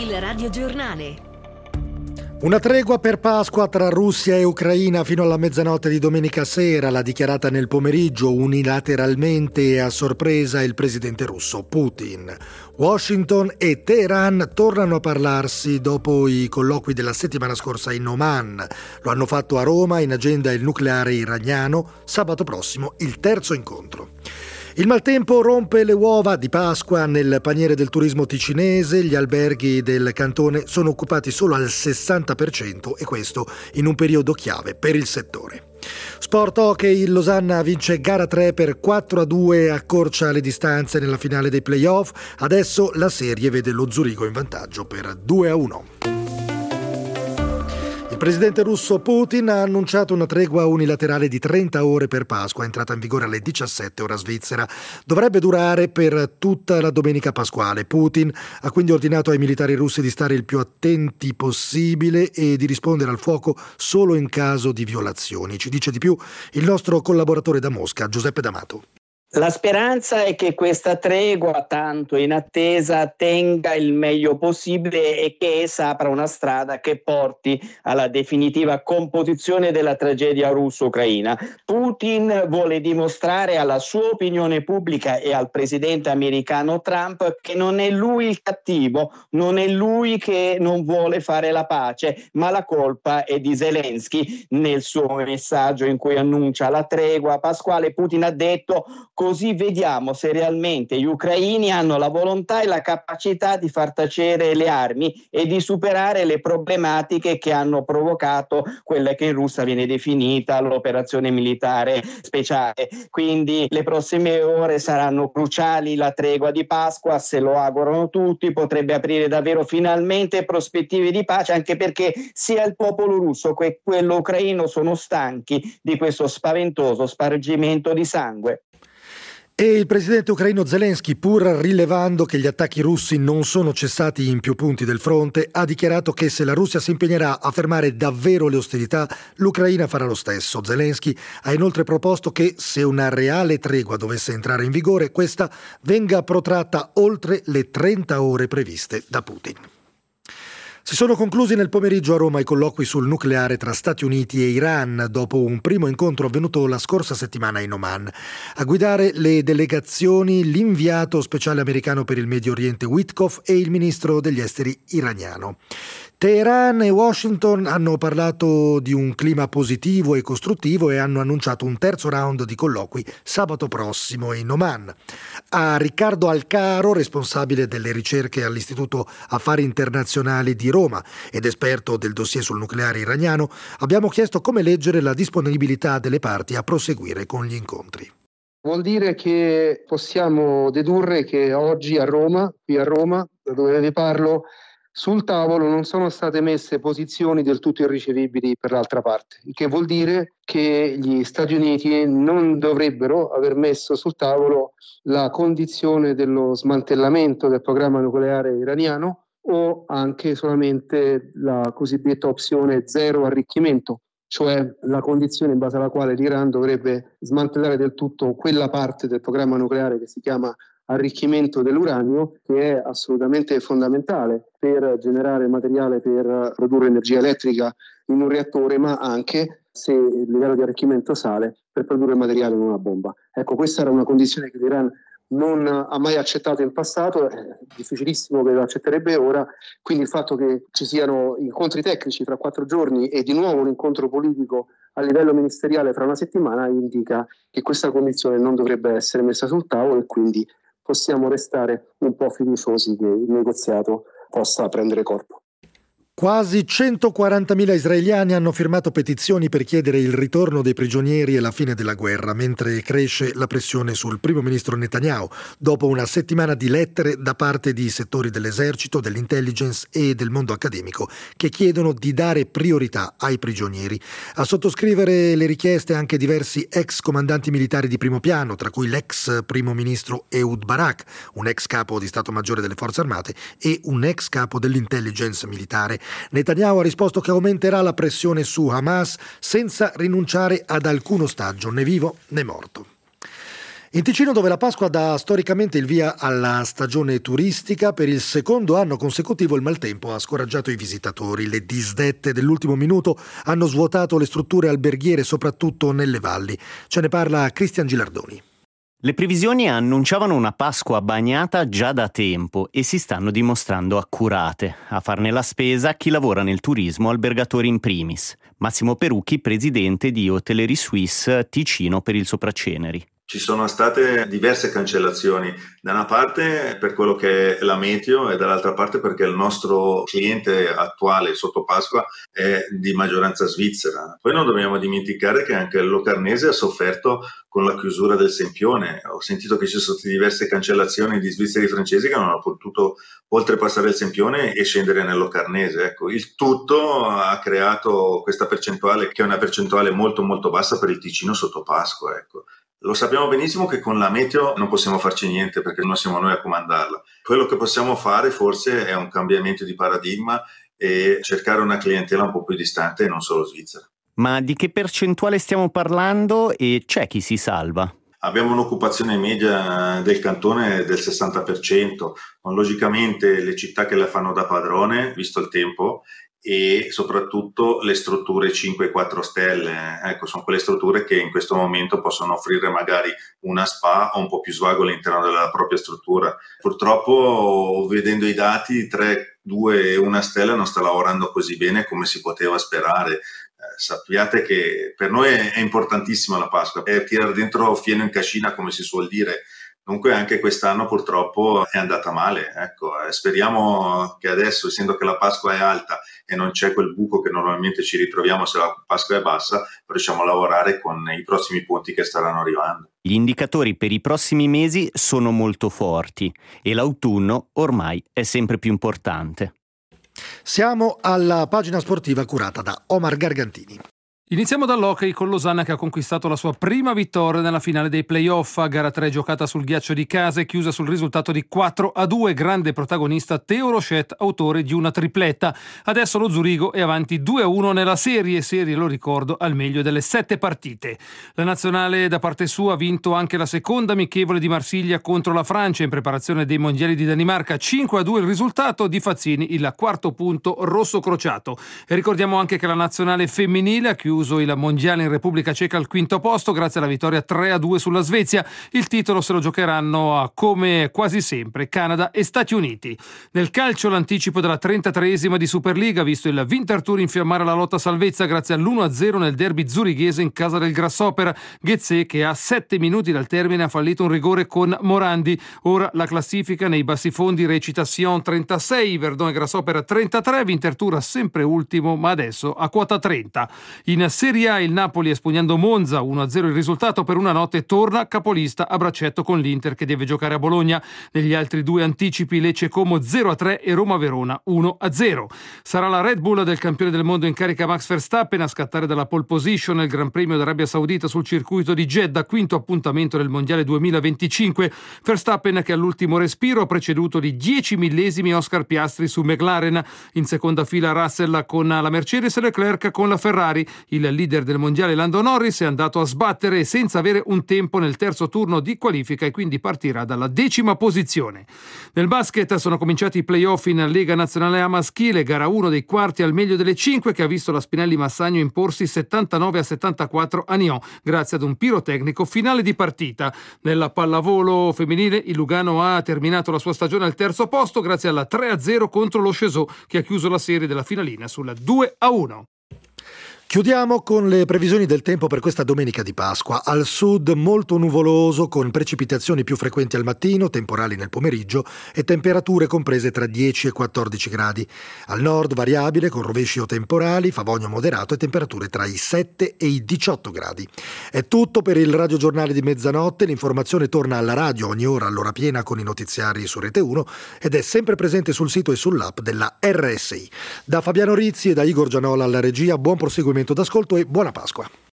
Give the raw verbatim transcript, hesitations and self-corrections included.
Il radiogiornale. Una tregua per Pasqua tra Russia e Ucraina fino alla mezzanotte di domenica sera, l'ha dichiarata nel pomeriggio unilateralmente e a sorpresa il presidente russo Putin. Washington e Teheran tornano a parlarsi dopo i colloqui della settimana scorsa in Oman. Lo hanno fatto a Roma, in agenda il nucleare iraniano, sabato prossimo il terzo incontro. Il maltempo rompe le uova di Pasqua nel paniere del turismo ticinese, gli alberghi del cantone sono occupati solo al sessanta per cento e questo in un periodo chiave per il settore. Sport hockey, il Losanna vince gara tre per quattro a due, accorcia le distanze nella finale dei playoff, adesso la serie vede lo Zurigo in vantaggio per due a uno. Il presidente russo Putin ha annunciato una tregua unilaterale di trenta ore per Pasqua, entrata in vigore alle diciassette ora svizzera. Dovrebbe durare per tutta la domenica pasquale. Putin ha quindi ordinato ai militari russi di stare il più attenti possibile e di rispondere al fuoco solo in caso di violazioni. Ci dice di più il nostro collaboratore da Mosca, Giuseppe D'Amato. La speranza è che questa tregua tanto in attesa tenga il meglio possibile e che essa apra una strada che porti alla definitiva composizione della tragedia russo-ucraina. Putin vuole dimostrare alla sua opinione pubblica e al presidente americano Trump che non è lui il cattivo, non è lui che non vuole fare la pace, ma la colpa è di Zelensky. Nel suo messaggio in cui annuncia la tregua pasquale, Putin ha detto: così vediamo se realmente gli ucraini hanno la volontà e la capacità di far tacere le armi e di superare le problematiche che hanno provocato quella che in Russia viene definita l'operazione militare speciale. Quindi le prossime ore saranno cruciali, la tregua di Pasqua, se lo augurano tutti, potrebbe aprire davvero finalmente prospettive di pace, anche perché sia il popolo russo che quello ucraino sono stanchi di questo spaventoso spargimento di sangue. E il presidente ucraino Zelensky, pur rilevando che gli attacchi russi non sono cessati in più punti del fronte, ha dichiarato che se la Russia si impegnerà a fermare davvero le ostilità, l'Ucraina farà lo stesso. Zelensky ha inoltre proposto che se una reale tregua dovesse entrare in vigore, questa venga protratta oltre le trenta ore previste da Putin. Si sono conclusi nel pomeriggio a Roma i colloqui sul nucleare tra Stati Uniti e Iran dopo un primo incontro avvenuto la scorsa settimana in Oman. A guidare le delegazioni l'inviato speciale americano per il Medio Oriente Witkoff e il ministro degli esteri iraniano. Teheran e Washington hanno parlato di un clima positivo e costruttivo e hanno annunciato un terzo round di colloqui sabato prossimo in Oman. A Riccardo Alcaro, responsabile delle ricerche all'Istituto Affari Internazionali di Roma ed esperto del dossier sul nucleare iraniano, abbiamo chiesto come leggere la disponibilità delle parti a proseguire con gli incontri. Vuol dire che possiamo dedurre che oggi a Roma, qui a Roma, da dove vi parlo, sul tavolo non sono state messe posizioni del tutto irricevibili per l'altra parte, il che vuol dire che gli Stati Uniti non dovrebbero aver messo sul tavolo la condizione dello smantellamento del programma nucleare iraniano o anche solamente la cosiddetta opzione zero arricchimento, cioè la condizione in base alla quale l'Iran dovrebbe smantellare del tutto quella parte del programma nucleare che si chiama arricchimento dell'uranio, che è assolutamente fondamentale per generare materiale per produrre energia elettrica in un reattore, ma anche, se il livello di arricchimento sale, per produrre materiale in una bomba. Ecco, questa era una condizione che l'Iran non ha mai accettato in passato, è difficilissimo che lo accetterebbe ora, quindi il fatto che ci siano incontri tecnici fra quattro giorni e di nuovo un incontro politico a livello ministeriale fra una settimana indica che questa condizione non dovrebbe essere messa sul tavolo e quindi possiamo restare un po' fiduciosi che il negoziato possa prendere corpo. Quasi centoquarantamila israeliani hanno firmato petizioni per chiedere il ritorno dei prigionieri e la fine della guerra, mentre cresce la pressione sul primo ministro Netanyahu, dopo una settimana di lettere da parte di settori dell'esercito, dell'intelligence e del mondo accademico che chiedono di dare priorità ai prigionieri. A sottoscrivere le richieste anche diversi ex comandanti militari di primo piano, tra cui l'ex primo ministro Ehud Barak, un ex capo di Stato Maggiore delle Forze Armate e un ex capo dell'intelligence militare. Netanyahu ha risposto che aumenterà la pressione su Hamas senza rinunciare ad alcun ostaggio, né vivo né morto. In Ticino, dove la Pasqua dà storicamente il via alla stagione turistica, per il secondo anno consecutivo il maltempo ha scoraggiato i visitatori. Le disdette dell'ultimo minuto hanno svuotato le strutture alberghiere, soprattutto nelle valli. Ce ne parla Cristian Gilardoni. Le previsioni annunciavano una Pasqua bagnata già da tempo e si stanno dimostrando accurate. A farne la spesa chi lavora nel turismo, albergatori in primis. Massimo Perucchi, presidente di Hotellerie Suisse Ticino per il Sopraceneri. Ci sono state diverse cancellazioni, da una parte per quello che è la meteo e dall'altra parte perché il nostro cliente attuale sotto Pasqua è di maggioranza svizzera. Poi non dobbiamo dimenticare che anche il Locarnese ha sofferto con la chiusura del Sempione. Ho sentito che ci sono state diverse cancellazioni di svizzeri francesi che non hanno potuto oltrepassare il Sempione e scendere nel Locarnese. Ecco, il tutto ha creato questa percentuale che è una percentuale molto molto bassa per il Ticino sotto Pasqua. Ecco. Lo sappiamo benissimo che con la meteo non possiamo farci niente perché non siamo noi a comandarla. Quello che possiamo fare forse è un cambiamento di paradigma e cercare una clientela un po' più distante e non solo svizzera. Ma di che percentuale stiamo parlando e c'è chi si salva? Abbiamo un'occupazione media del cantone del sessanta per cento, con logicamente le città che la fanno da padrone, visto il tempo, e soprattutto le strutture cinque e quattro stelle. Ecco, sono quelle strutture che in questo momento possono offrire magari una spa o un po' più svago all'interno della propria struttura. Purtroppo, vedendo i dati, tre, due e una stella non sta lavorando così bene come si poteva sperare. Eh, sappiate che per noi è, è importantissima la Pasqua, è tirare dentro fieno in cascina, come si suol dire. Dunque anche quest'anno purtroppo è andata male. Ecco, eh, speriamo che adesso, essendo che la Pasqua è alta e non c'è quel buco che normalmente ci ritroviamo se la Pasqua è bassa, riusciamo a lavorare con i prossimi ponti che staranno arrivando. Gli indicatori per i prossimi mesi sono molto forti e l'autunno ormai è sempre più importante. Siamo alla pagina sportiva curata da Omar Gargantini. Iniziamo dall'hockey con Losanna che ha conquistato la sua prima vittoria nella finale dei playoff. A gara tre giocata sul ghiaccio di casa e chiusa sul risultato di quattro a due. Grande protagonista Theo Rochette, autore di una tripletta. Adesso lo Zurigo è avanti due a uno nella serie, serie lo ricordo al meglio delle sette partite. La nazionale da parte sua ha vinto anche la seconda amichevole di Marsiglia contro la Francia in preparazione dei mondiali di Danimarca. cinque a due il risultato, di Fazzini il quarto punto rosso crociato. E ricordiamo anche che la nazionale femminile ha chiuso il mondiale in Repubblica Ceca al quinto posto grazie alla vittoria tre a due sulla Svezia. Il titolo se lo giocheranno a, come quasi sempre, Canada e Stati Uniti. Nel calcio l'anticipo della trentatreesima di Superliga ha visto il Winterthur infiammare la lotta salvezza grazie all'uno a zero nel derby zurighese in casa del Grasshopper. Ghezzé, che a sette minuti dal termine ha fallito un rigore con Morandi. Ora la classifica nei bassifondi recita Sion trentasei, Verdon e Grasshopper trentatré, Winterthur sempre ultimo ma adesso a quota trenta. In Serie A il Napoli, espugnando Monza uno a zero il risultato, per una notte torna capolista a braccetto con l'Inter che deve giocare a Bologna. Negli altri due anticipi Lecce Como zero a tre e Roma Verona uno a zero. Sarà la Red Bull del campione del mondo in carica Max Verstappen a scattare dalla pole position nel Gran Premio d'Arabia Saudita sul circuito di Jeddah, quinto appuntamento del Mondiale duemilaventicinque. Verstappen che all'ultimo respiro ha preceduto di dieci millesimi Oscar Piastri su McLaren. In seconda fila Russell con la Mercedes e Leclerc con la Ferrari. Il leader del mondiale Lando Norris è andato a sbattere senza avere un tempo nel terzo turno di qualifica e quindi partirà dalla decima posizione. Nel basket sono cominciati i playoff in Lega Nazionale A maschile, gara uno dei quarti al meglio delle cinque che ha visto la Spinelli Massagno imporsi settantanove a settantaquattro a Nyon grazie ad un pirotecnico finale di partita. Nella pallavolo femminile il Lugano ha terminato la sua stagione al terzo posto grazie alla tre a zero contro lo Cheseaux che ha chiuso la serie della finalina sulla due a uno. Chiudiamo con le previsioni del tempo per questa domenica di Pasqua. Al sud molto nuvoloso con precipitazioni più frequenti al mattino, temporali nel pomeriggio e temperature comprese tra dieci e quattordici gradi. Al nord variabile con rovesci o temporali, favogno moderato e temperature tra i sette e i diciotto gradi. È tutto per il radiogiornale di mezzanotte. L'informazione torna alla radio ogni ora all'ora piena con i notiziari su Rete uno ed è sempre presente sul sito e sull'app della R S I. Da Fabiano Rizzi e da Igor Gianola alla regia, buon proseguimento d'ascolto e buona Pasqua.